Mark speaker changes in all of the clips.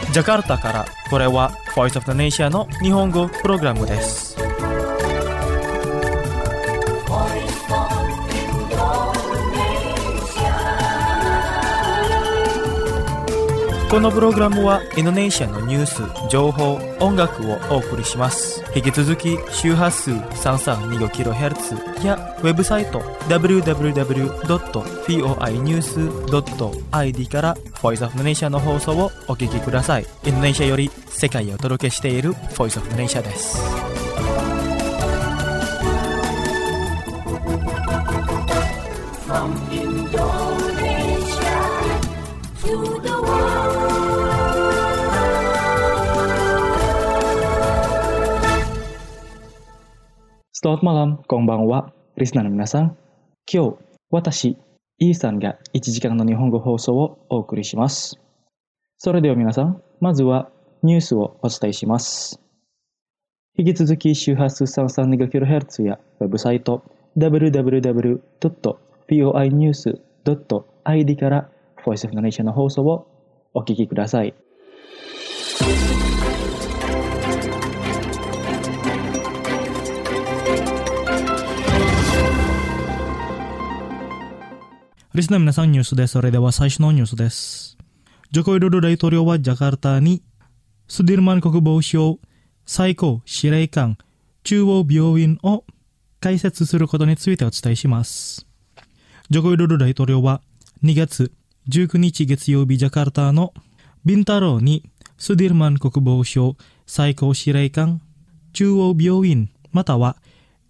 Speaker 1: ジャカルタからこれは Voice of the Nation の日本語プログラムです。このプログラムはインドネシアのニュース、情報、音楽をお送りします。引き続き周波数 3325kHz やウェブサイト www.voinews.id から Voice of the Nation の放送をお聞きください。インドネシアより世界をお届けしている Voice of the Nation です。From Indonesia to the Selamat malam, konbanwa, リスナーの皆さん。今日、私、イーさんが1時間の日本語放送をお送りします。それでは皆さん、まずはニュースをお伝えします。引き続き周波数 3325kHz やウェブサイト www.voinews.id から Voice of the Nation の放送をお聞きください。リスナーの皆さん、ニュースです。それでは最初のニュースです。ジョコウィドド大統領はジャカルタにスディルマン国防省最高司令官中央病院を開設することについてお伝えします。ジョコウィドド大統領は2月19日月曜日ジャカルタのビンタローにスディルマン国防省最高司令官中央病院または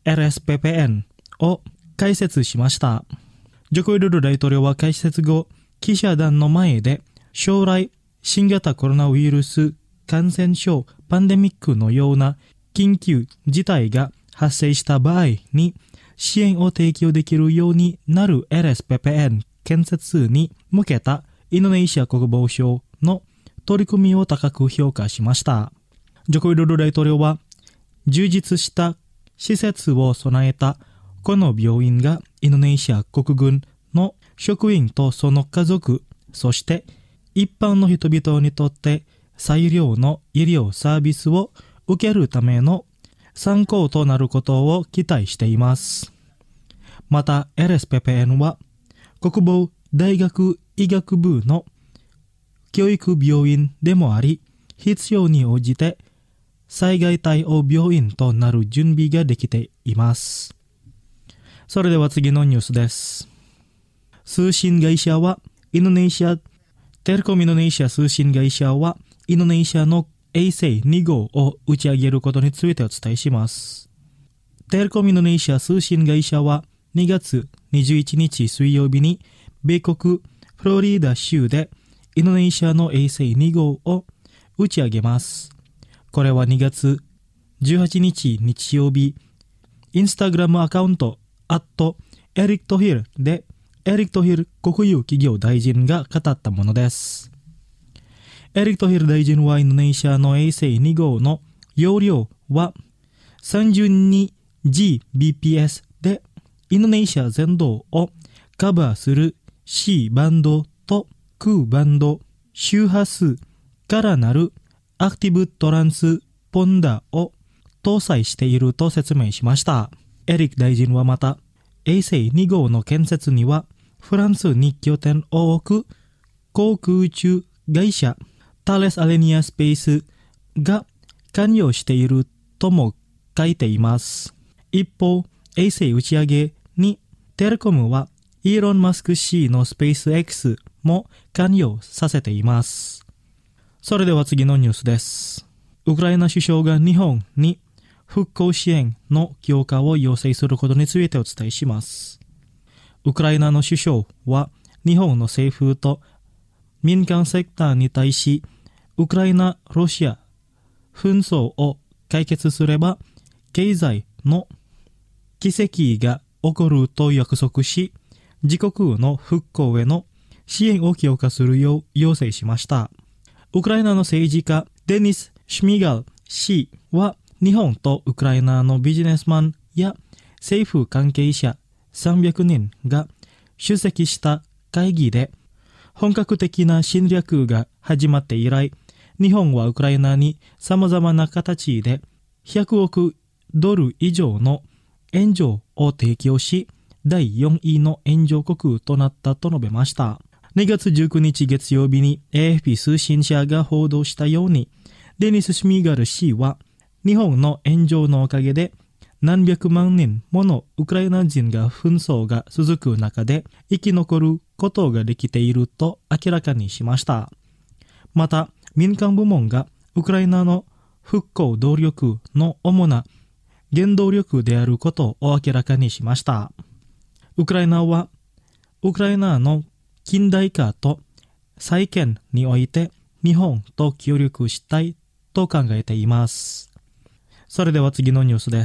Speaker 1: RSPPN を開設しました。ジョコウィドド大統領は開設後、記者団の前で将来新型コロナウイルス感染症パンデミックのような緊急事態が発生した場合に支援を提供できるようになる RSPPN 建設に向けたインドネシア国防省の取り組みを高く評価しました。ジョコウィドド大統領は充実した施設を備えたこの病院がインドネシア国軍の職員とその家族、そして一般の人々にとって最良の医療サービスを受けるための参考となることを期待しています。また RSPPN は国防大学医学部の教育病院でもあり、必要に応じて災害対応病院となる準備ができています。それでは次のニュースです。通信会社はテレコムインドネシア通信会社はインドネシアの衛星2号を打ち上げることについてお伝えします。テレコムインドネシア通信会社は2月21日水曜日に米国フロリダ州でインドネシアの衛星2号を打ち上げます。これは2月18日日曜日、インスタグラムアカウントエリック・トヒルでエリック・トヒル国有企業大臣が語ったものです。エリック・トヒル大臣はインドネシアの衛星2号の容量は 32Gbps でインドネシア全土をカバーする C バンドと Q バンド周波数からなるアクティブトランスポンダーを搭載していると説明しました。エリック大臣はまた、衛星2号の建設にはフランスに拠点を置く航空宇宙会社タレス・アレニア・スペースが関与しているとも書いています。一方、衛星打ち上げにテレコムはイーロン・マスク氏のスペース X も関与させています。それでは次のニュースです。ウクライナ首相が日本に復興支援の強化を要請することについてお伝えします。ウクライナの首相は日本の政府と民間セクターに対し、ウクライナ・ロシア紛争を解決すれば経済の奇跡が起こると約束し、自国の復興への支援を強化するよう要請しました。ウクライナの政治家デニス・シュミガル氏は日本とウクライナのビジネスマンや政府関係者300人が出席した会議で本格的な侵略が始まって以来日本はウクライナに様々な形で100億ドル以上の援助を提供し、第4位の援助国となったと述べました。2月19日月曜日に AFP 通信社が報道したように、デニス・シュミガル氏は、日本の援助のおかげで何百万人ものウクライナ人が紛争が続く中で生き残ることができていると明らかにしました。また、民間部門がウクライナの復興動力の主な原動力であることを明らかにしました。ウクライナは、ウクライナの近代化と再建において日本と協力したいと考えています。それでは次のニュースです。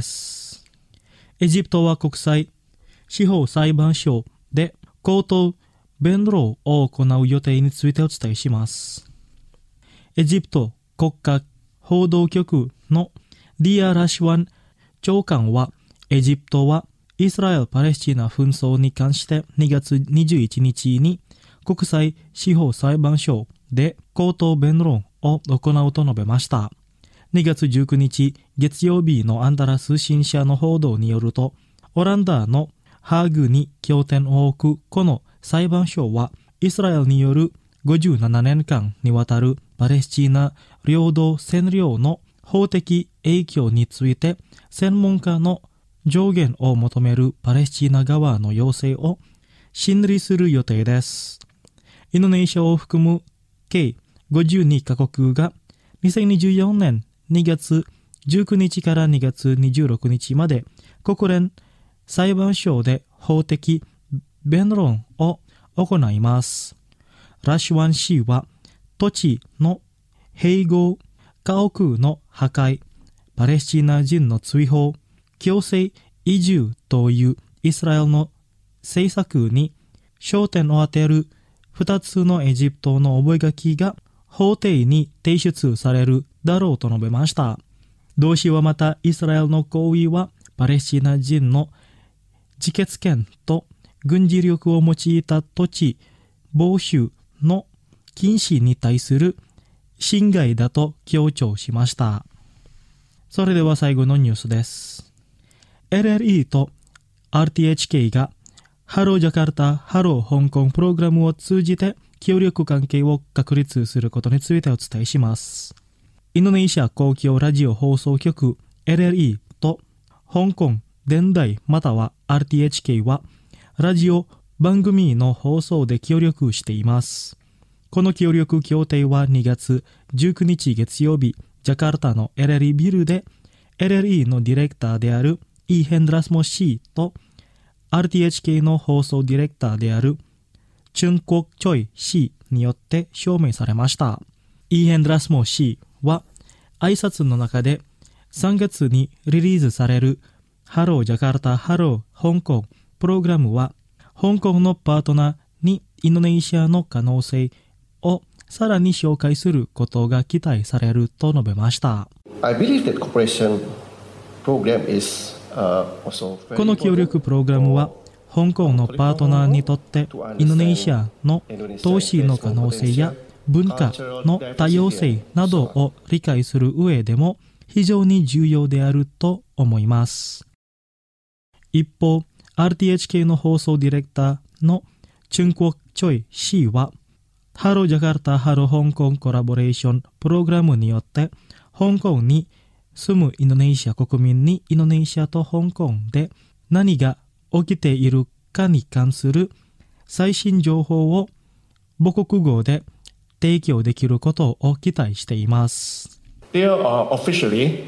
Speaker 1: エジプトは国際司法裁判所で口頭弁論を行う予定についてお伝えします。エジプト国家報道局のディア・ラシワン長官は、エジプトはイスラエル・パレスチナ紛争に関して2月21日に国際司法裁判所で口頭弁論を行うと述べました。2月19日月曜日のアンダラ通信社の報道によると、オランダのハーグに拠点を置くこの裁判所は、イスラエルによる57年間にわたるパレスチナ領土占領の法的影響について専門家の上限を求めるパレスチナ側の要請を審理する予定です。インドネシアを含む計52カ国が2024年2月19日から2月26日まで国連裁判所で法的弁論を行います。ラシュワン氏は、土地の併合、家屋の破壊、パレスチナ人の追放、強制移住というイスラエルの政策に焦点を当てる2つのエジプトの覚書が法廷に提出されるだろうと述べました。同氏はまた、イスラエルの行為はパレスチナ人の自決権と軍事力を用いた土地没収の禁止に対する侵害だと強調しました。それでは最後のニュースです。LLE と RTHK がハロージャカルタ、ハロー香港プログラムを通じて協力関係を確立することについてお伝えします。インドネシア公共ラジオ放送局 LLE と香港電台または RTHK はラジオ番組の放送で協力しています。この協力協定は2月19日月曜日、ジャカルタの LLE ビルで LLE のディレクターであるイーヘンドラスモ氏と RTHK の放送ディレクターであるチュンコクチョイ氏によって証明されました。イーヘンドラスモ氏は挨拶の中で3月にリリースされるハロージャカルタ、ハロー香港プログラムは香港のパートナーにインドネシアの可能性をさらに紹介することが期待されると述べました。
Speaker 2: I believe that cooperation program is,
Speaker 1: この協力プログラムは香港のパートナーにとってインドネシアの投資の可能性や文化の多様性などを理解する上でも非常に重要であると思います。一方、RTHK の放送ディレクターのチュンコクチョイ氏は、ハロージャカルタ、ハロー香港コラボレーションプログラムによって香港に住むインドネシア国民にインドネシアと香港で何が起きているかに関する最新情報を母国語で提供できることを期待しています。
Speaker 2: There are officially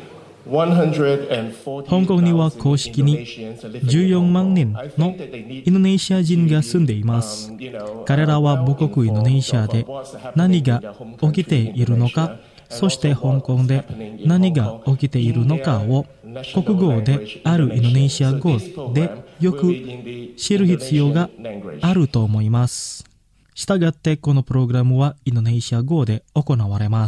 Speaker 1: 香港には公式に14万人のインドネシア人が住んでいます。彼らは母国インドネシアで何が起きているのか、そして香港で何が起きているのかを国語であるインドネシア語でよく知る必要があると思います。したがってこのプログラムはインドネシア語で行われます。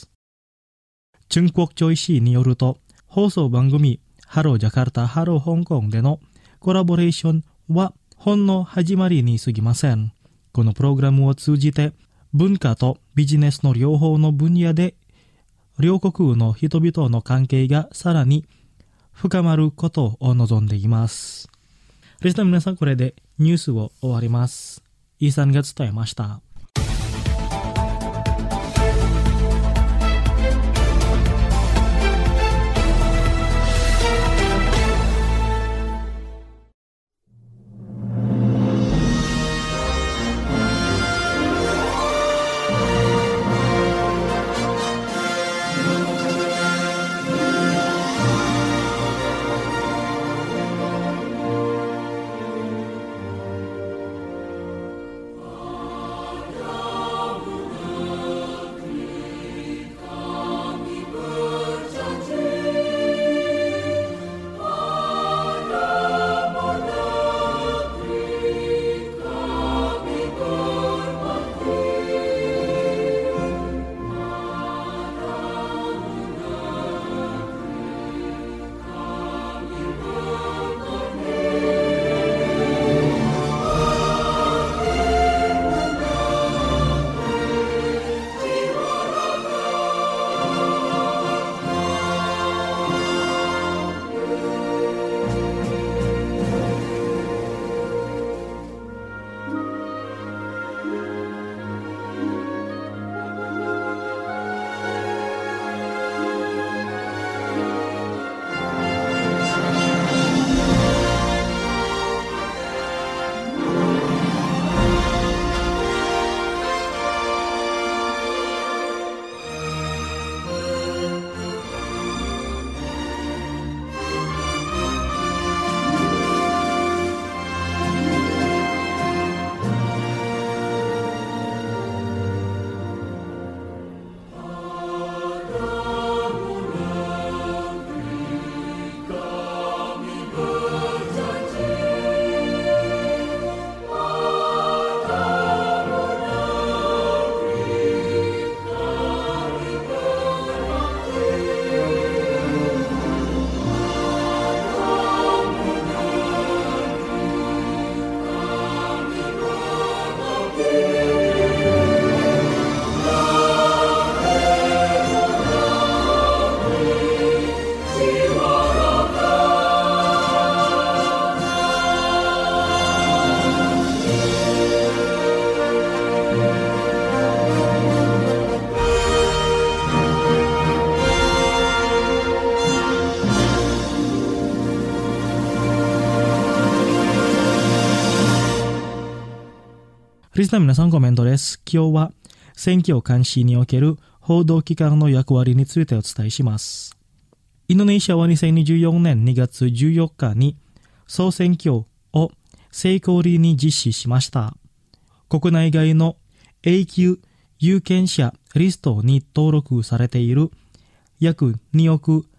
Speaker 1: チュンコクチョイ氏によると、放送番組ハロージャカルタ、ハロー香港でのコラボレーションはほんの始まりに過ぎません。このプログラムを通じて文化とビジネスの両方の分野で両国の人々の関係がさらに深まることを望んでいます。リスナーの皆さん、これでニュースを終わります。イーサンが伝えました。リスナーの皆さん、コメントです。今日は選挙監視における報道機関の役割についてお伝えします。インドネシアは2024年2月14日に総選挙を成功裏に実施しました。国内外の永久有権者リストに登録されている約2億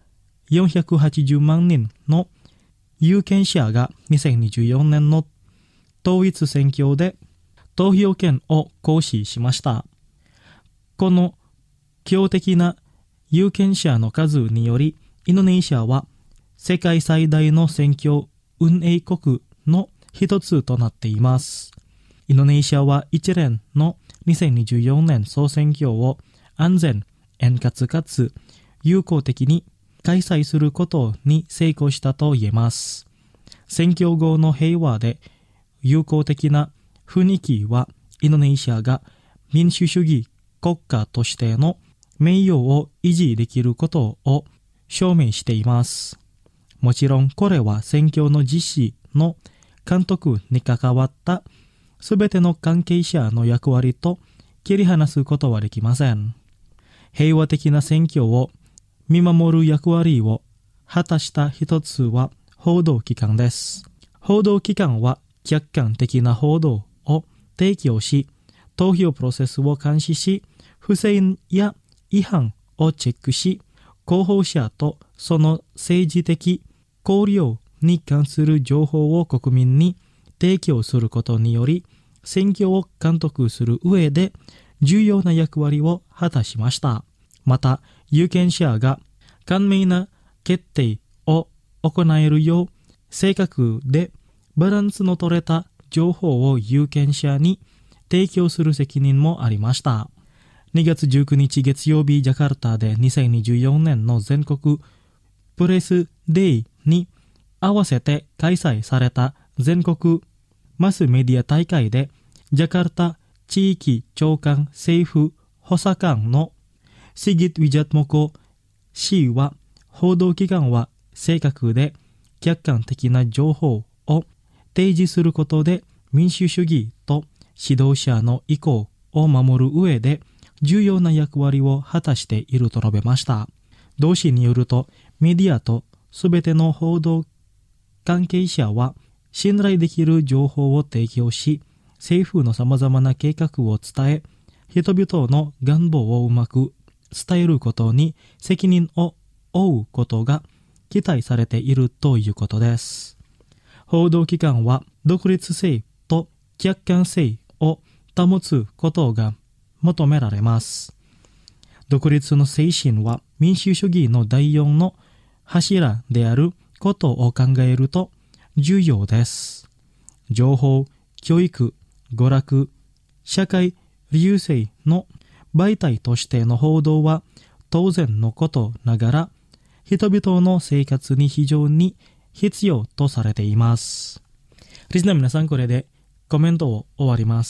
Speaker 1: 480万人の有権者が2024年の統一選挙で投票権を行使しました。この強的な有権者の数により、インドネシアは世界最大の選挙運営国の一つとなっています。インドネシアは一連の2024年総選挙を安全、円滑かつ有効的に開催することに成功したと言えます。選挙後の平和で友好的な雰囲気はインドネシアが民主主義国家としての名誉を維持できることを証明しています。もちろんこれは選挙の実施の監督に関わったすべての関係者の役割と切り離すことはできません。平和的な選挙を見守る役割を果たした一つは報道機関です。報道機関は客観的な報道を提供し、投票プロセスを監視し、不正や違反をチェックし、候補者とその政治的考慮に関する情報を国民に提供することにより、選挙を監督する上で重要な役割を果たしました。また、有権者が簡明な決定を行えるよう、正確でバランスの取れた情報を有権者に提供する責任もありました。 2月19日月曜日ジャカルタで2024年の全国プレスデイに合わせて開催された全国マスメディア大会でジャカルタ地域長官政府補佐官のシギット・ウィジャットモコ氏は報道機関は正確で客観的な情報を提示することで民主主義と指導者の意向を守る上で重要な役割を果たしていると述べました。同氏によるとメディアとすべての報道関係者は信頼できる情報を提供し、政府のさまざまな計画を伝え、人々の願望をうまく伝えることに責任を負うことが期待されているということです。報道機関は独立性と客観性を保つことが求められます。独立の精神は民主主義の第4の柱であることを考えると重要です。情報、教育、娯楽、社会理由性の媒体としての報道は当然のことながら、人々の生活に非常に必要とされています。リスナーの皆さん、これでコメントを終わります。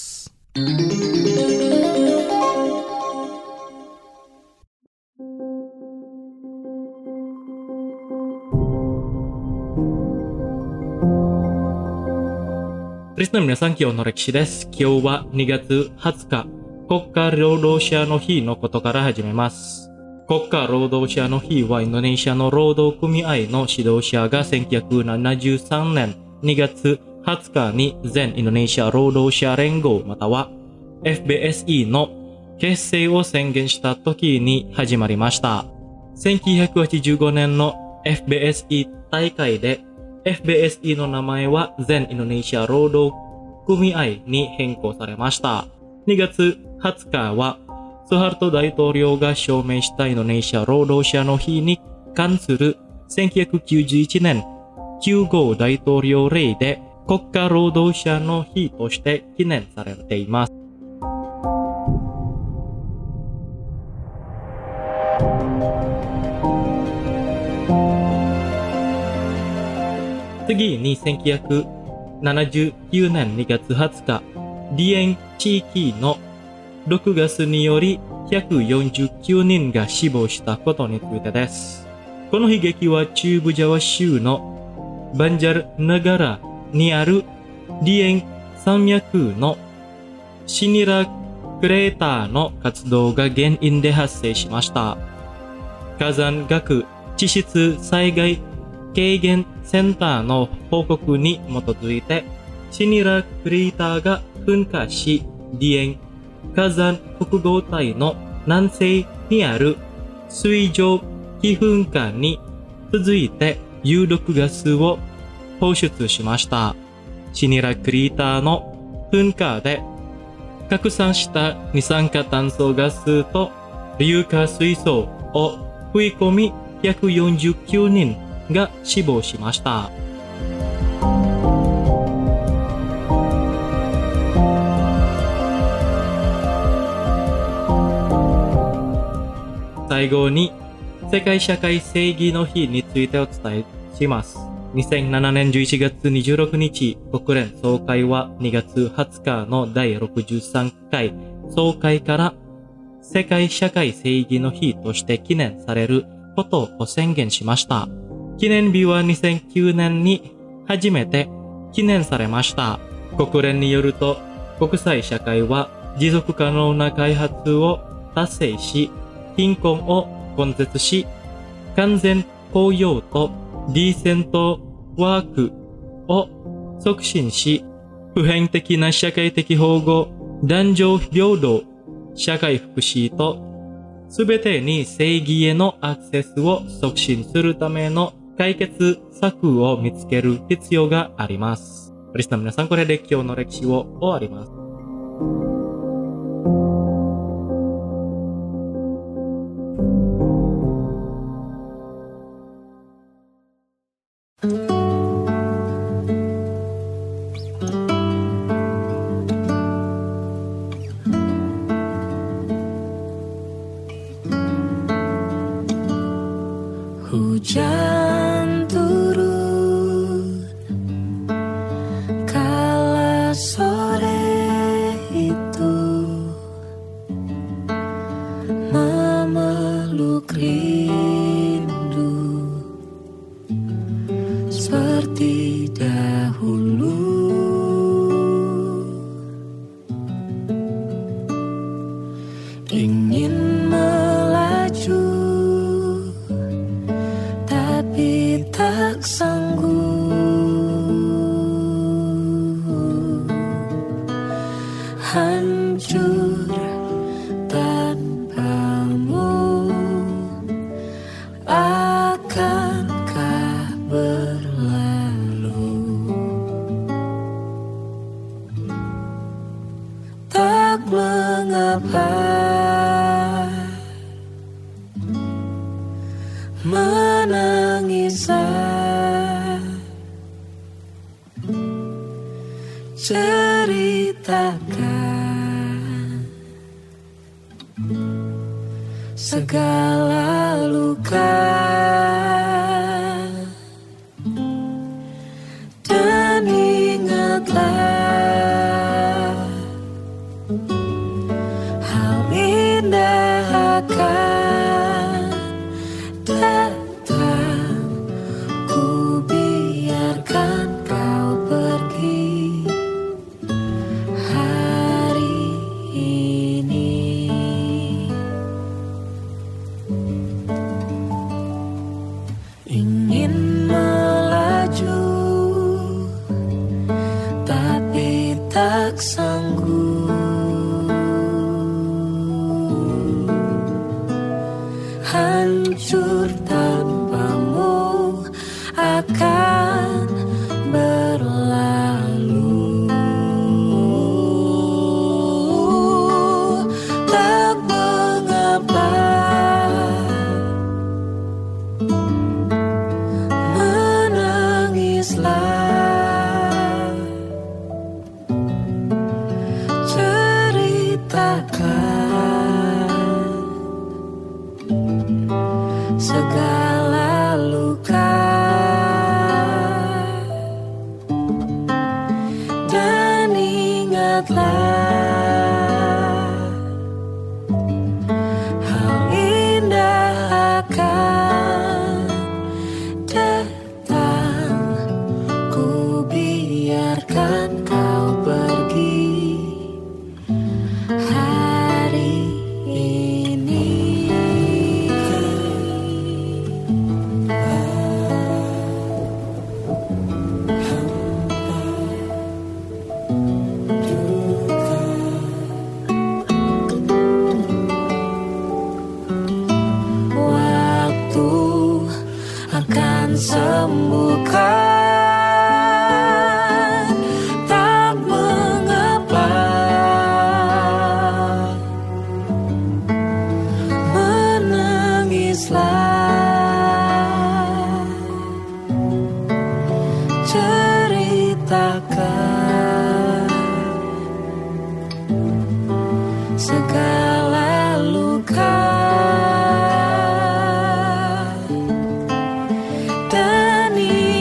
Speaker 1: リスナーの皆さん、今日の歴史です。今日は2月20日、国家労働者の日のことから始めます。国家労働者の日はインドネシアの労働組合の指導者が1973年2月20日に全インドネシア労働者連合または FBSI の結成を宣言した時に始まりました。1985年の FBSI 大会でFBSI の名前は全インドネシア労働組合に変更されました。2月20日はスハルト大統領が署名したインドネシア労働者の日に関する1991年9号大統領令で国家労働者の日として記念されています。次に1979年2月20日、ディエン地域の6月により149人が死亡したことについてです。この悲劇は中部ジャワ州のバンジャルナガラにあるディエン山脈のシニラクレーターの活動が原因で発生しました。火山学地質災害軽減センターの報告に基づいて、シニラクレーターが噴火し、ディエン火山複合体の南西にある水上気噴火に続いて有毒ガスを放出しました。シニラクレーターの噴火で拡散した二酸化炭素ガスと硫化水素を吸い込み149人が死亡しました。最後に世界社会正義の日についてお伝えします。2007年11月26日、国連総会は2月20日の第63回総会から世界社会正義の日として記念されることを宣言しました。記念日は2009年に初めて記念されました。国連によると、国際社会は持続可能な開発を達成し、貧困を根絶し、完全雇用とディーセントワークを促進し、普遍的な社会的保護、男女平等、社会福祉とすべてに正義へのアクセスを促進するための解決策を見つける必要があります。リスナーの皆さん、これで今日の歴史を終わります。
Speaker 3: seperti dahulu. Ingin melaju, tapi tak sanggup. Hancur tanpamu, akankah berlalu? Tak mengapa menangislah, ceritakan segala luka, dan ingatlah hal indah akan datang. Ku biarkan kau pergi hari ini. Ingin melaju, tapi tak sanggup. Hancur tanpamu, akan berlalu. Tak mengapa menangislah, ceritakan segala luka, dan ingatlah hal indah akan datang. Ku biarkan kau pergi hari ini. Waktu akan sembuhkan, tak mengapa menangislah, ceritakan segala luka, dan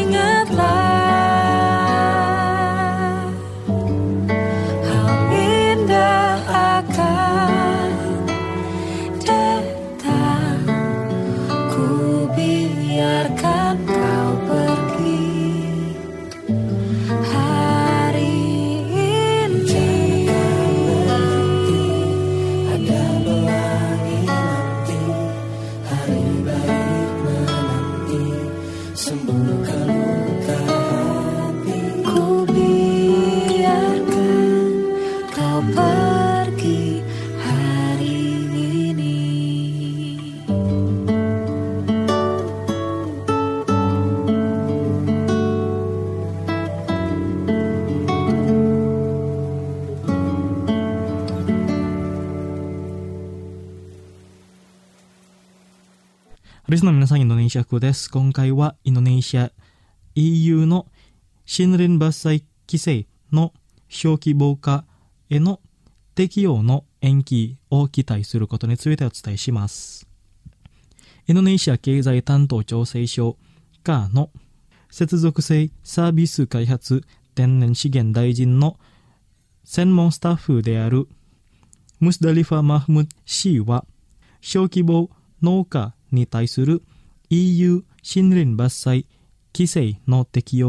Speaker 3: ingatlah hal indah akan datang. Ku biarkan kau pergi hari ini. Ada pelangi nanti, hari baik menanti, sembuhkan luka hati. Ku biarkan kau pergi hari ini.
Speaker 1: リスナーの皆さん、インドネシア語です。今回はインドネシア EU の森林伐採規制の小規模化への適用の延期を期待することについてお伝えします。インドネシア経済担当調整所課の接続性サービス開発天然資源大臣の専門スタッフであるムスダリファ・マフムッド氏は、小規模農家に対する EU 森林伐採規制の適用が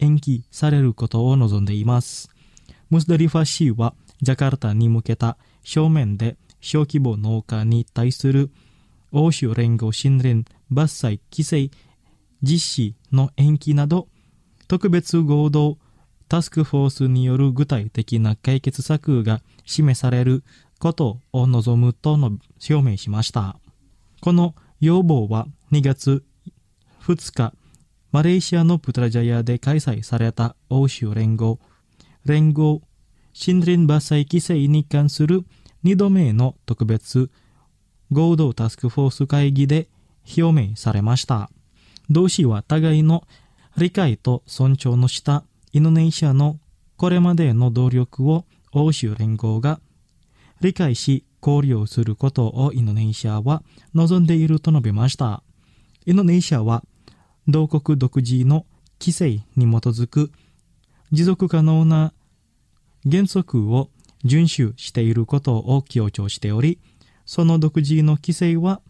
Speaker 1: 延期されることを望んでいます。ムスダリファ市はジャカルタに向けた正面で小規模農家に対する欧州連合森林伐採規制実施の延期など特別合同タスクフォースによる具体的な解決策が示されることを望むと表明しました。この要望は2月2日、マレーシアのプトラジャヤで開催された欧州連合森林伐採規制に関する2度目の特別合同タスクフォース会議で表明されました。同氏は互いの理解と尊重のしたインドネシアのこれまでの努力を欧州連合が理解し考慮することをインドネシアは望んでいると述べました。インドネシアは同国独自の規制に基づく持続可能な原則を遵守していることを強調しており、その独自の規制は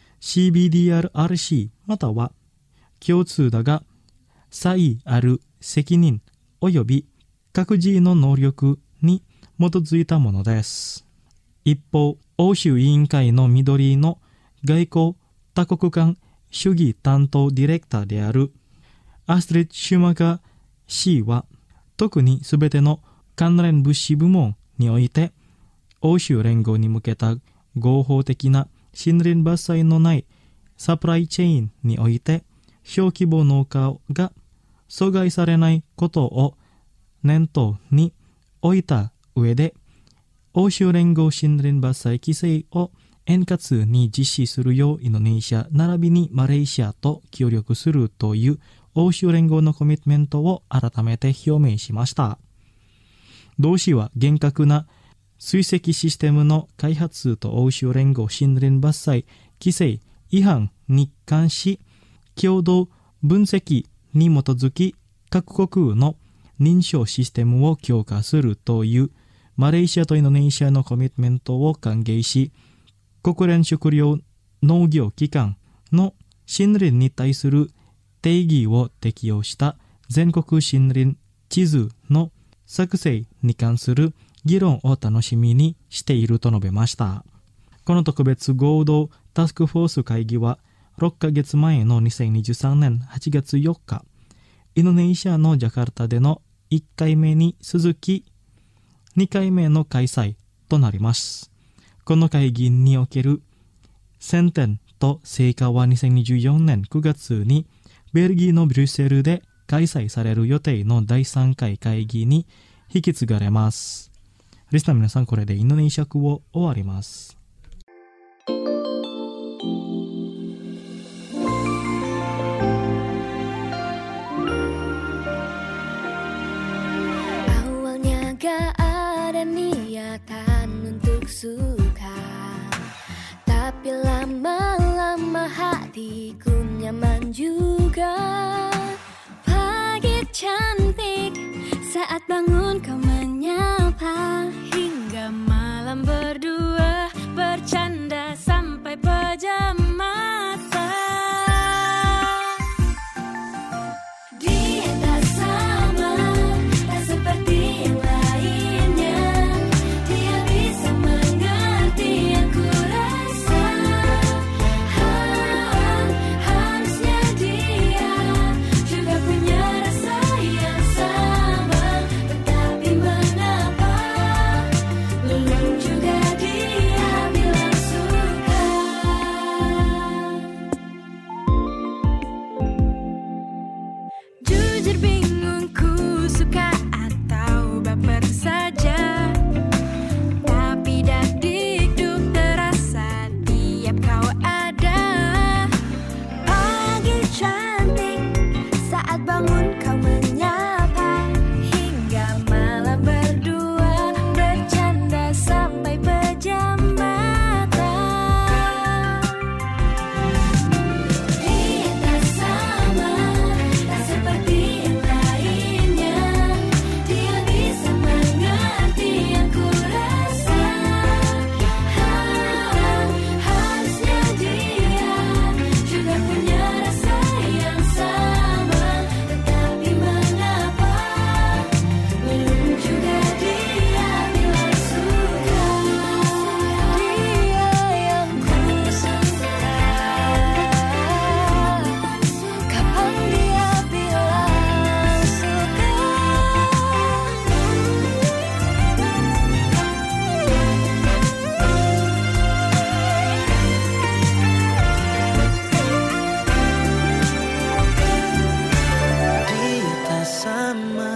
Speaker 1: CBDRRC または共通だが差異ある責任及び各自の能力に基づいたものです。一方、欧州委員会の緑の外交多国間主義担当ディレクターであるアストリッド・シュマガー氏は、特にすべての関連物資部門において欧州連合に向けた合法的な森林伐採のないサプライチェーンにおいて小規模農家が阻害されないことを念頭に置いた上で、欧州連合森林伐採規制を円滑に実施するようインドネシア並びにマレーシアと協力するという欧州連合のコミットメントを改めて表明しました。同氏は厳格な追跡システムの開発と欧州連合森林伐採規制違反に関し共同分析に基づき各国の認証システムを強化するというマレーシアとインドネシアのコミットメントを歓迎し、国連食糧農業機関の森林に対する定義を適用した全国森林地図の作成に関する議論を楽しみにしていると述べました。この特別合同タスクフォース会議は6ヶ月前の2023年8月4日、インドネシアのジャカルタでの1回目に続き2回目の開催となります。この会議における先点と成果は2024年9月にベルギーのブリュッセルで開催される予定の第3回会議に引き継がれます。リスナーの皆さん、これでインドネシア語を終わります。
Speaker 3: Awalnya gak ada niatan untuk suka, tapi lama-lama hatiku nyaman juga. Pagi cantik saat bangun kau menyapa, hingga malam berdua bercanda sampai pejam mata. Dia tak sama, tak seperti yang lainnya. Dia bisa mengerti yang ku rasa. Harusnya dia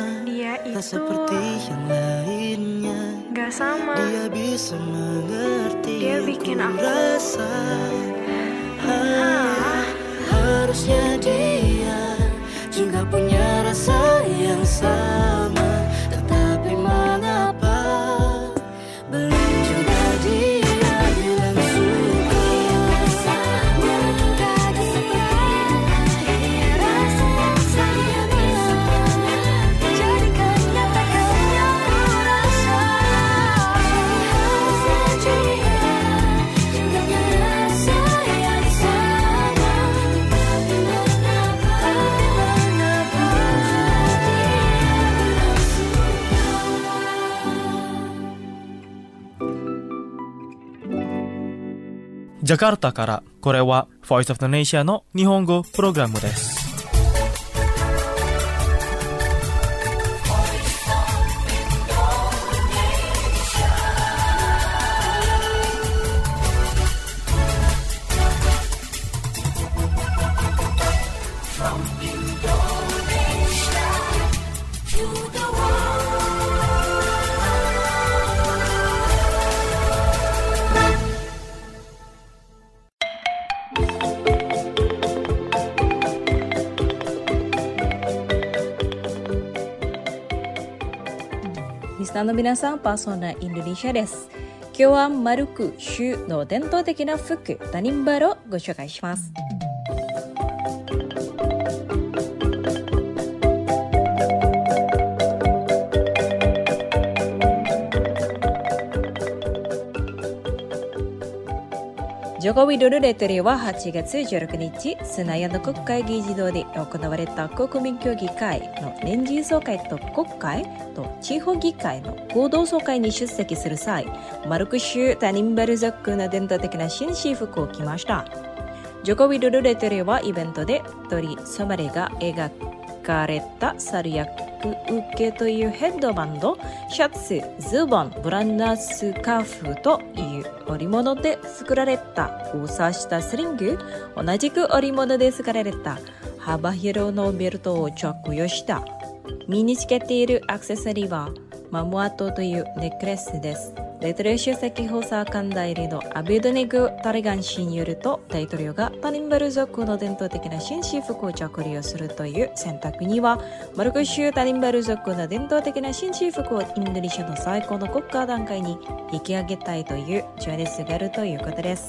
Speaker 4: Dia
Speaker 5: tak
Speaker 4: itu
Speaker 5: seperti yang lainnya.
Speaker 4: gak sama.
Speaker 5: Dia bisa mengerti
Speaker 4: Dia
Speaker 5: yang
Speaker 4: bikin
Speaker 5: ku
Speaker 4: aku
Speaker 5: rasa. Harusnya dia juga punya rasa yang sama, tetapi mengapa belum juga dia bilang suka.
Speaker 3: Sama dia rasa yang sama. Jadikan nyatakan yang ku rasa. Harusnya dia juga punya rasa yang sama. Tapi mengapa
Speaker 1: Jakarta からこれは Voice of the Nation の日本語プログラムです。
Speaker 6: リスナーの皆さん、パーソナインドネシアです。今日はマルク州の伝統的な服、タニンバルをご紹介します。ジョコウィドル大統領は8月16日、スナヤの国会議事堂で行われた国民協議会の年次総会と国会と地方議会の合同総会に出席する際、マルク州タニンバル族の伝統的な紳士服を着ました。ジョコウィドル大統領はイベントで鳥ソマレが描かれたサルヤク受けというヘッドバンド、シャツ、ズボン、ブランダースカーフという織物で作られた交差したスリング、同じく織物で作られた幅広のベルトを着用した。身につけているアクセサリーはマムアトというネックレスです。大統領首席補佐官代理のアビドネグ・タレガン氏によると、大統領がタニンバル族の伝統的な紳士服を着用するという選択には、マルク州タニンバル族の伝統的な紳士服をインドネシアの最高の国家段階に引き上げたいという情熱があるということです。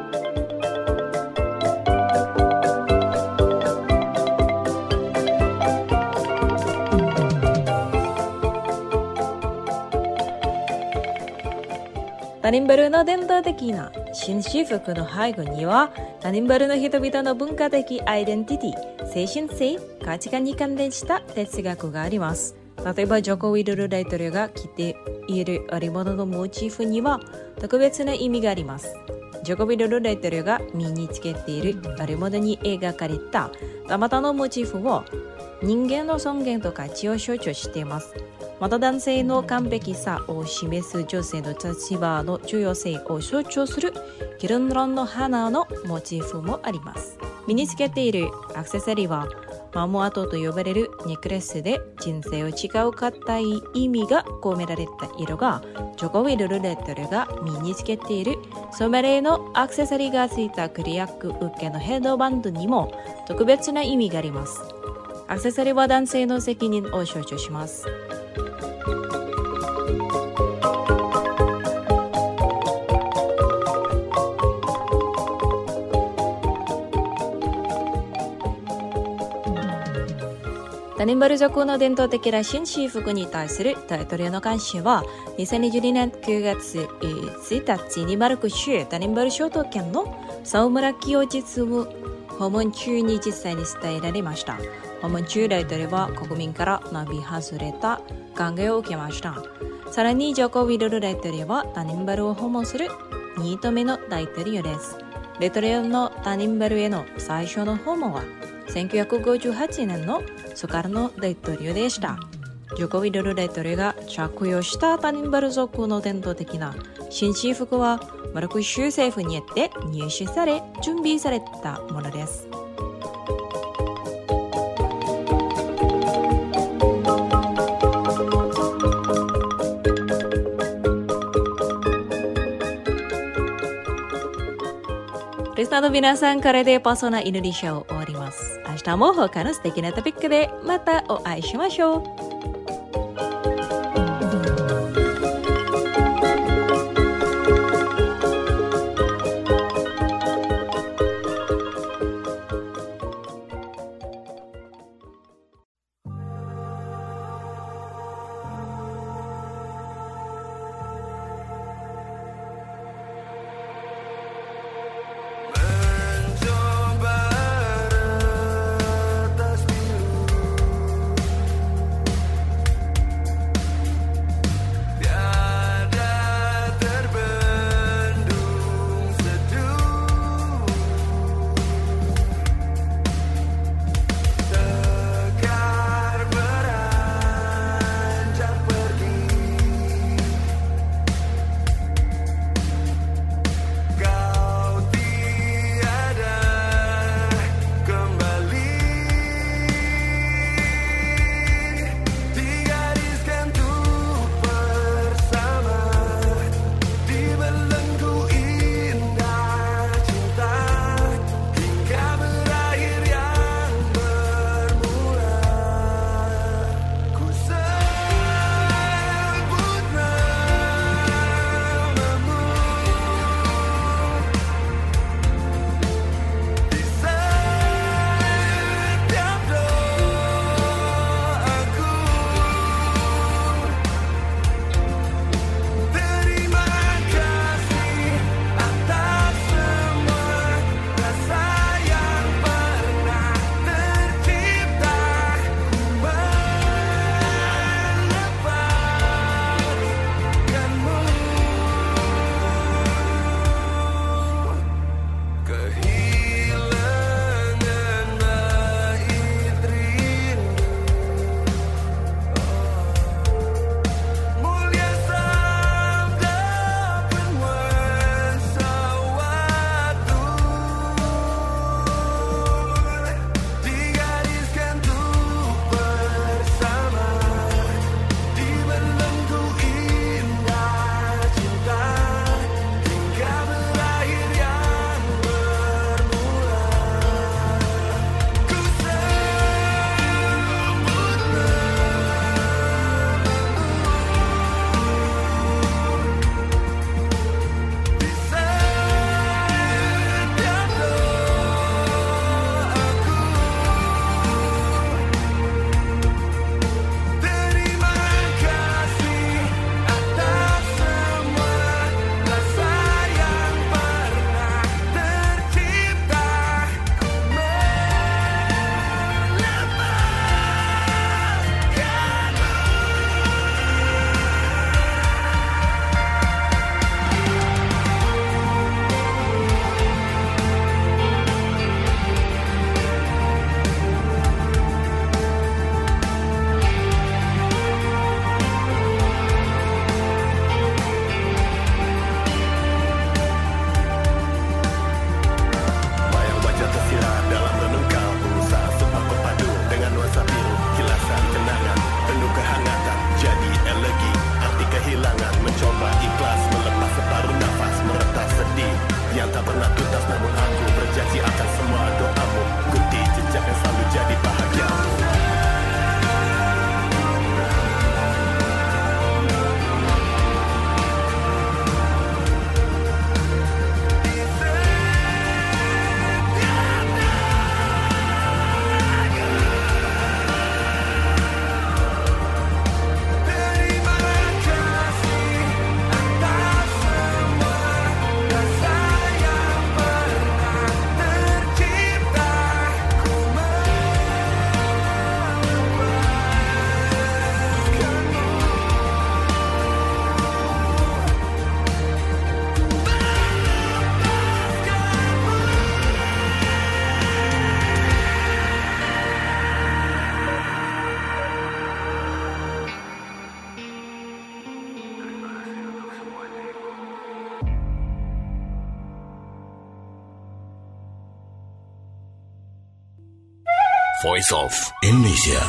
Speaker 6: タニンバルの伝統的な紳士服の背後には、タニンバルの人々の文化的アイデンティティ、精神性、価値観に関連した哲学があります。例えば、ジョコウィドル大統領が着ている織物のモチーフには特別な意味があります。ジョコウィドル大統領が身につけている織物に描かれたたまたのモチーフを人間の尊厳と価値を象徴しています。また男性の完璧さを示す女性の立場の重要性を象徴するギルンロンの花のモチーフもあります。身につけているアクセサリーはマモアトと呼ばれるネックレスで、人生を違う固い意味が込められた色がジョコウィドル大統領が身につけているソメレーのアクセサリーがついたクリアック受けのヘッドバンドにも特別な意味があります。アクセサリーは男性の責任を象徴します。タニンバル族の伝統的な紳士服に対する大統領の関心は、2022年9月1日にマルク州タニンバル諸島県の沢村清実務訪問中に実際に伝えられました。訪問中、大統領は国民から並外れた歓迎を受けました。さらにジョコウィドル大統領はタニンバルを訪問する2度目の大統領です。大統領のタニンバルへの最初の訪問は1958年のソカルノ大統領でした。ジョコウィドル大統領が着用したタニンバル族の伝統的な紳士服はマルク州政府によって入手され準備されたものです。 ターの皆さん、これでパーソナインドネシアを終わります。明日も他の素敵なトピックでまたお会いしましょう。
Speaker 4: Voice of Indonesia.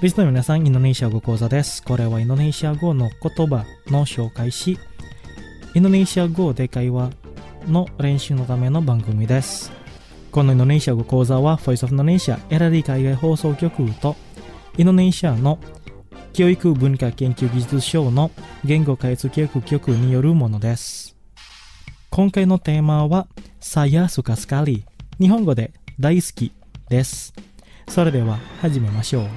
Speaker 1: リスナーの皆さん、インドネシア語講座です。これはインドネシア語の言葉の紹介し、インドネシア語で会話の練習のための番組です。このインドネシア語講座は Voice of Indonesia エラリ海外放送局とインドネシアの教育文化研究技術省の言語開発教育局によるものです。今回のテーマは Saya suka sekali 日本語で大好きです。それでは始めましょう。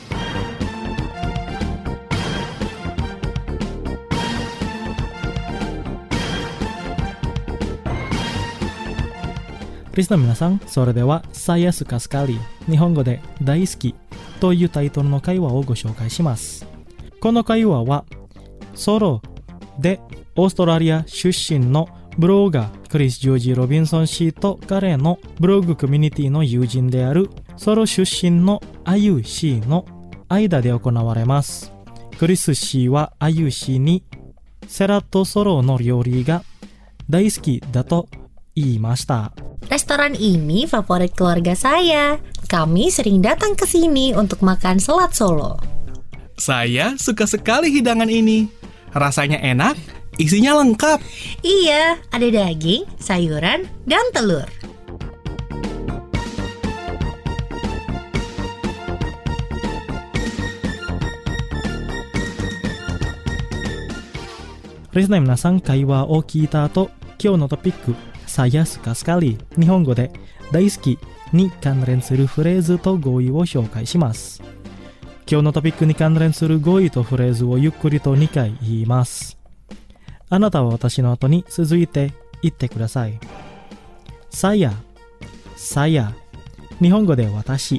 Speaker 1: リスナーの皆さん、それでは Saya suka sekali 日本語で大好きというタイトルの会話をご紹介します。この会話はソロでオーストラリア出身のブロガークリス・ジョージ・ロビンソン氏と彼のブログコミュニティの友人であるソロ出身のアユ氏の間で行われます。クリス氏はアユ氏にセラとソロの料理が大好きだと言いました。
Speaker 7: Restoran ini favorit keluarga saya. Kami sering datang ke sini untuk makan selat Solo.
Speaker 8: Saya suka sekali hidangan ini. Rasanya enak, isinya lengkap.
Speaker 7: Iya, ada daging, sayuran, dan telur.
Speaker 1: Listenerの皆さん、会話を聞いた後、今日のトピックSaya suka sekali 日本語で大好きに関連するフレーズと語彙を紹介します。今日のトピックに関連する語彙とフレーズをゆっくりと2回言います。あなたは私の後に続いて言ってください。Saya 日本語で私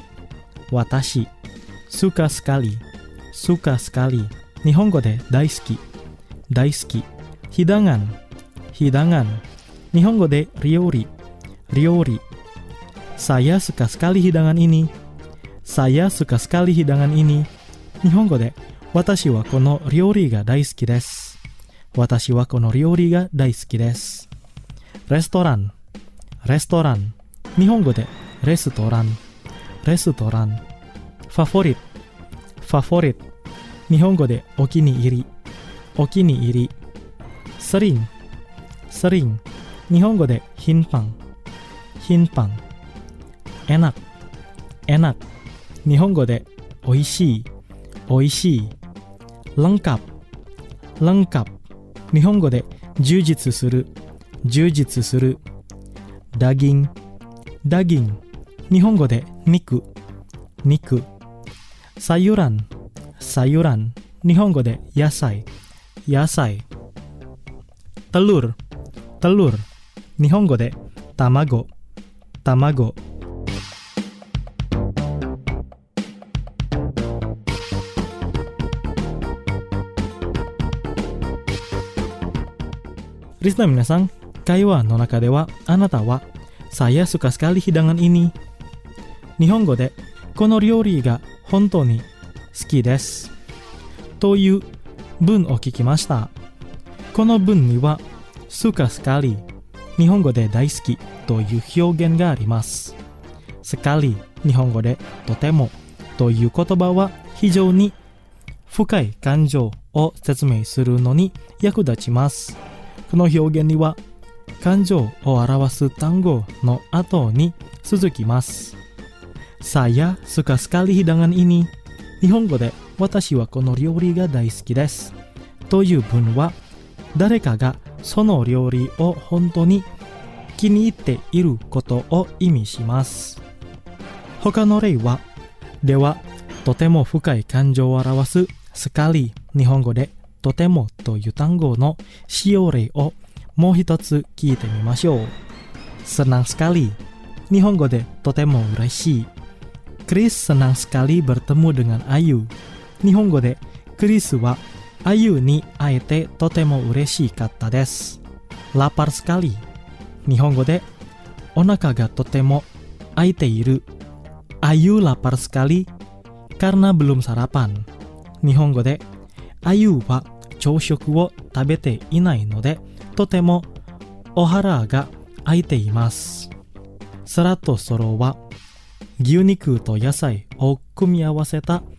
Speaker 1: suka sekali 日本語で大好き hidangan 日本語で料理 Saya suka sekali hidangan ini 日本語で私はこの料理が大好きです。レストラン日本語でレストランファフォリット日本語でお気に入りスリン日本語で頻繁エナ日本語でおいしいランカップ日本語で充実するダギン日本語で肉サユラン日本語で野菜タルー日本語で卵リスナーの皆さん、会話の中ではあなたはSaya suka sekali hidangan ini 日本語でこの料理が本当に好きですという文を聞きました。この文にはsuka sekali日本語で大好きという表現があります。sekali日本語でとてもという言葉は非常に深い感情を説明するのに役立ちます。この表現には感情を表す単語の後に続きます。Saya suka sekali hidangan ini 日本語で私はこの料理が大好きですという文は誰かがその料理を本当に気に入っていることを意味します。他の例は、では、とても深い感情を表すsekali日本語でとてもという単語の使用例をもう一つ聞いてみましょう。senang sekali日本語でとても嬉しい。Chris senang sekali bertemu dengan Ayu 日本語でクリスはあゆに会えてとても嬉しかったです。lapar sekali 日本語でお腹がとても空いている。Ayu lapar sekali karena belum sarapan 日本語であゆは朝食を食べていないのでとてもお腹が空いています。サラとソロは牛肉と野菜を組み合わせた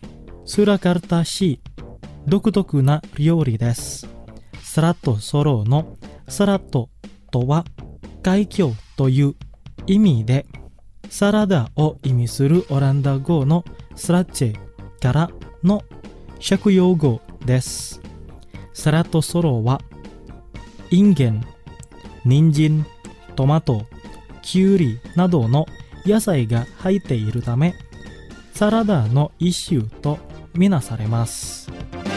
Speaker 1: スラカルタ市独特な料理です。サラットソロのサラットとは海峡という意味で、サラダを意味するオランダ語のスラッチェからの借用語です。サラットソロはインゲン、人参、トマト、キュウリなどの野菜が入っているため、サラダの一種とみなされます。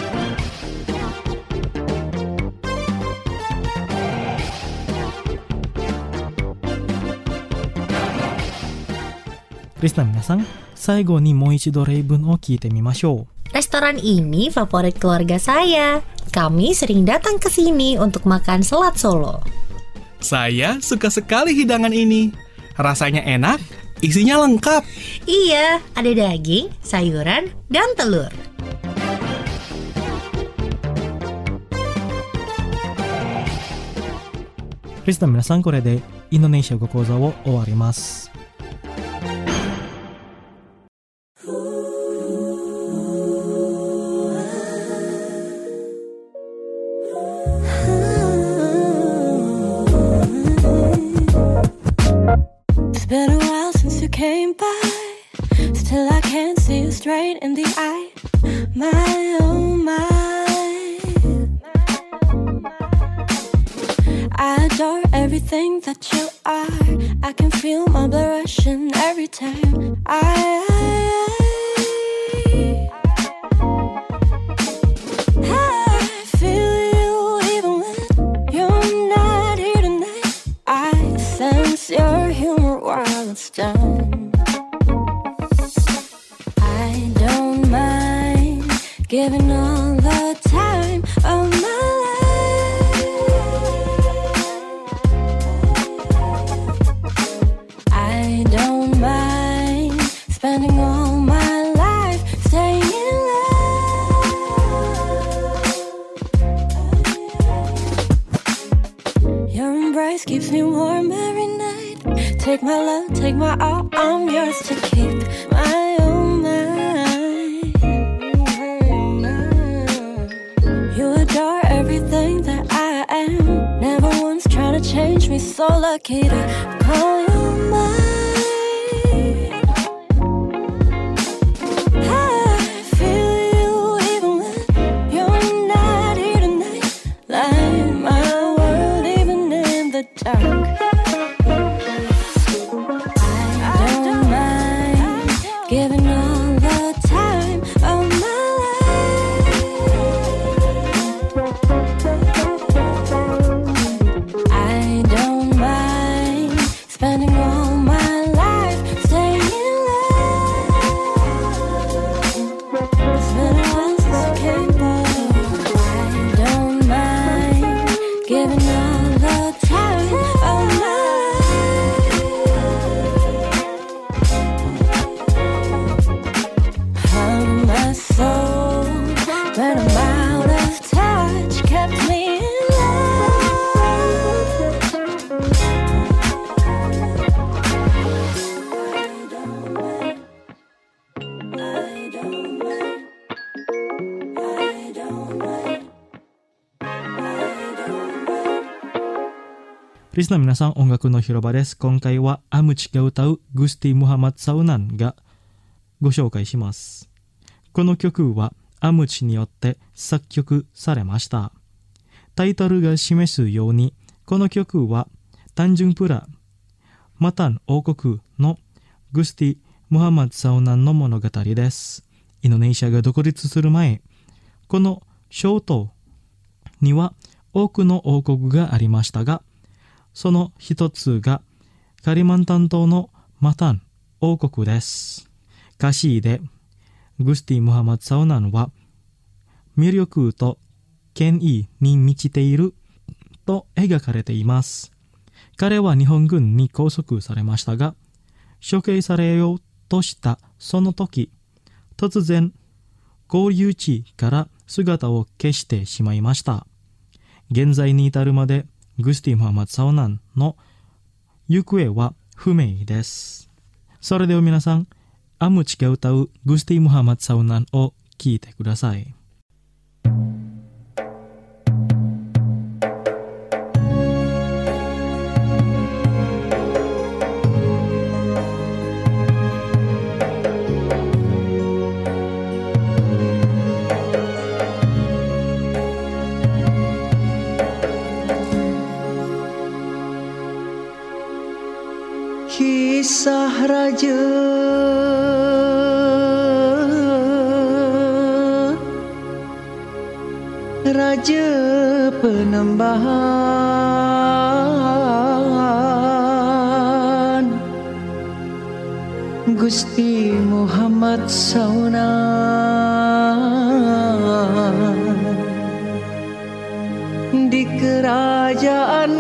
Speaker 1: リスナー皆さん、最後にもう一度例文を聞いてみましょう。
Speaker 7: Restoran ini favorit keluarga saya. Kami sering datang ke sini untuk makan selat Solo.
Speaker 8: Saya suka sekali hidangan ini. Rasanya enak, isinya lengkap.
Speaker 7: Iya, ada daging, sayuran, dan telur.
Speaker 1: Listener 皆さん、これでインドネシア語講座を終わります。
Speaker 5: It's been a while since you came by. Still I can't see you straight in the eye. My oh my, I adore everything that you are. I can feel my blood rushing every time I feel you even when you're not here tonight. I sense your humor while it's done. I don't mind giving all the time of my life. I don't mind spending all my life staying in love. Your embrace keeps me warm every night. Take my love, take my all, I'm yours to keep. My oh my, you adore everything that I am. Never once trying to change me, so lucky to call you mine. I feel you even when you're not here tonight. Light my world even in the dark. Giving all the time of my life. I don't mind spending all my life staying in love. It's been a while since you came by. I don't mind giving all the time of my life. My soul, when I'm out of touch, kept me in love. I don't mind. I don't mind. I don't mind. I don't mind.
Speaker 1: リスナー皆さん、音楽の広場です。今回はアムチが歌うグスティ・ムハマッド・サウナンがご紹介します。この曲はアムチによって作曲されました。タイトルが示すように、この曲はタンジュンプラ・マタン王国のグスティ・ムハマッド・サウナンの物語です。インドネシアが独立する前、この小島には多くの王国がありましたが、その一つがカリマンタン島のマタン王国です。歌詞でグスティ・ムハマッド・サウナンは魅力と権威に満ちていると描かれています。彼は日本軍に拘束されましたが、処刑されようとしたその時、突然合流地から姿を消してしまいました。現在に至るまでグスティ・ムハマッド・サウナンの行方は不明です。それでは皆さん、アムチが歌うグスティ・ムハマッド・サウナンを Kiite kudasai.
Speaker 9: Kisah Raja Penambahan Gusti Muhammad Saunan di kerajaan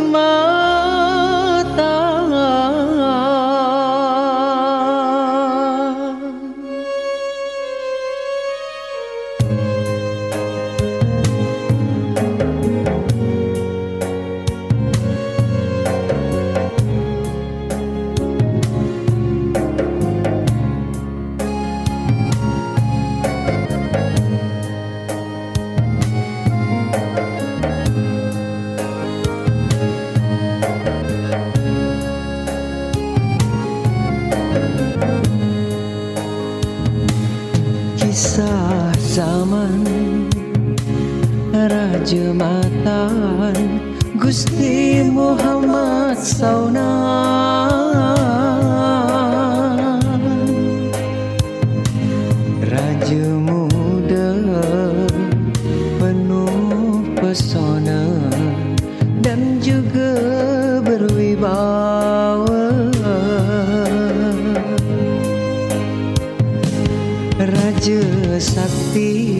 Speaker 9: Kisah zaman Raja Matan Gusti Muhammad Saunan Raja muda penuh pesona dan juga berwibawa Raja sakti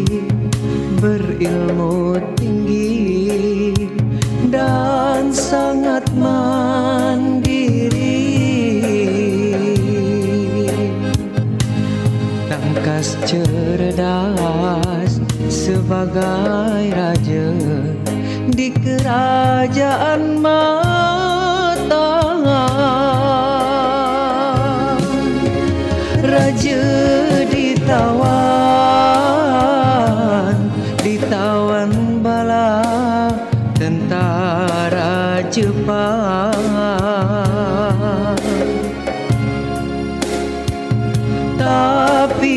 Speaker 9: berilmu tinggi dan sangat mandiri tangkas cerdas sebagai raja di kerajaan Matan Raja ditawan bala tentara Jepang tapi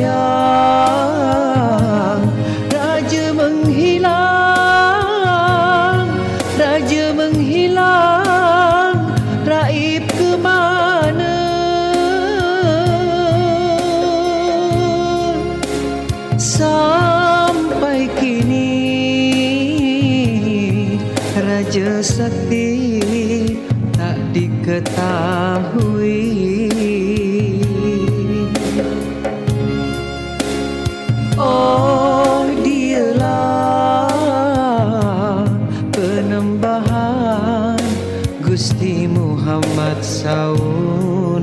Speaker 9: sayang Raja menghilang raib ke mana sampai kini Raja Sakti tak diketahui. Oh dialah Penambahan Gusti Muhammad Saunan.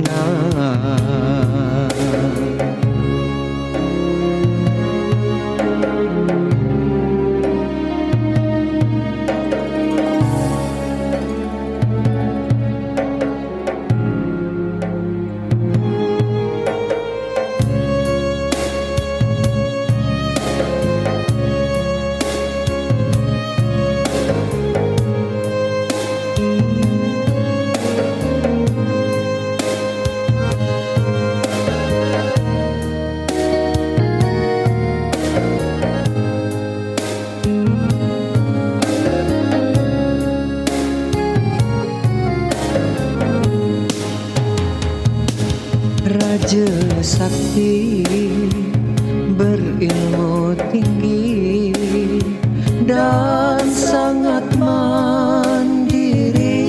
Speaker 9: Raja sakti berilmu tinggi dan sangat mandiri,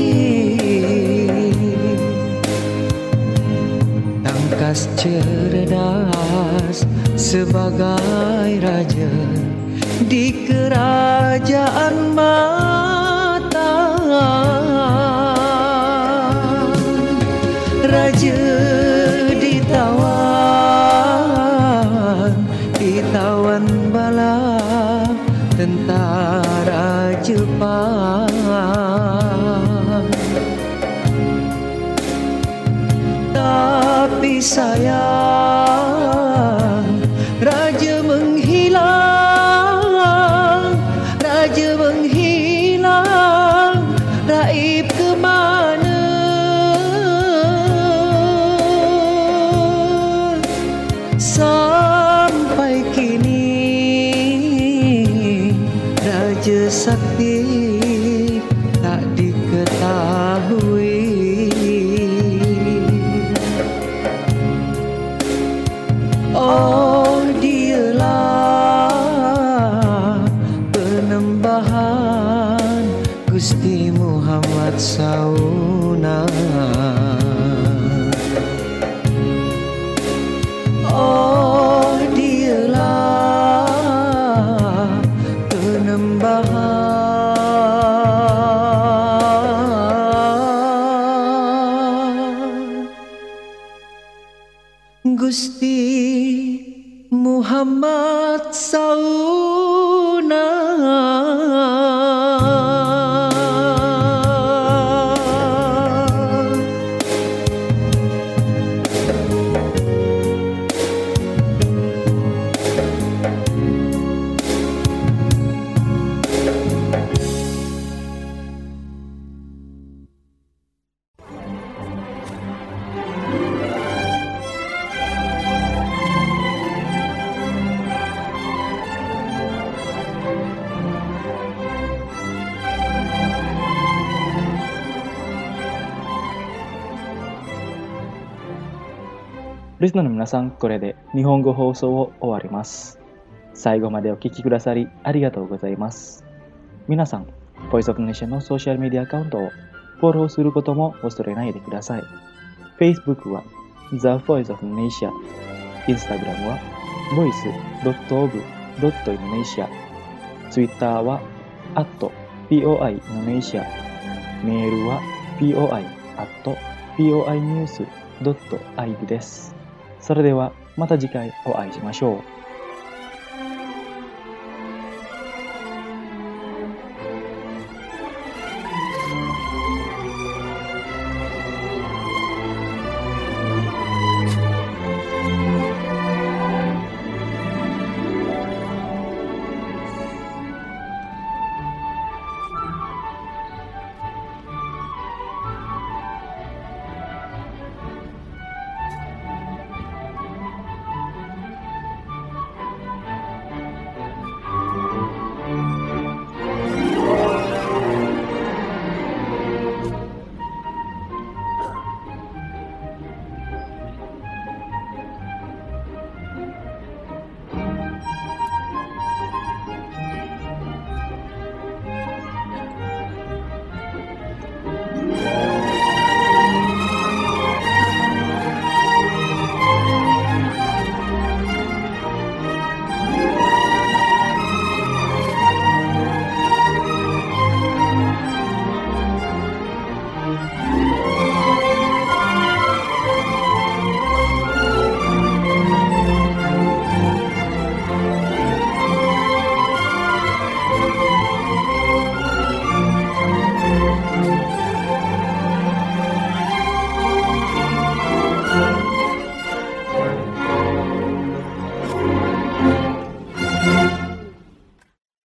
Speaker 9: tangkas cerdas sebagai raja di kerajaan Matan. Raja ditawan bala tentara Jepang, tapi sayang Raja Raja sakti tak diketahui. Oh, dialah penembahan Gusti Muhammad Sauna. Oh, dialah penembahan Gusti Muhammad Sauna.
Speaker 10: リスナーの皆さん、これで日本語放送を終わります。最後までお聞きくださりありがとうございます。皆さん、Voice of Indonesia のソーシャルメディアアカウントをフォローすることも忘れないでください。Facebook は The Voice of Indonesia、Instagram は voice.of.indonesia、Twitter は@POI-Indonesia、メールは poi@poinews.id です。それではまた次回お会いしましょう。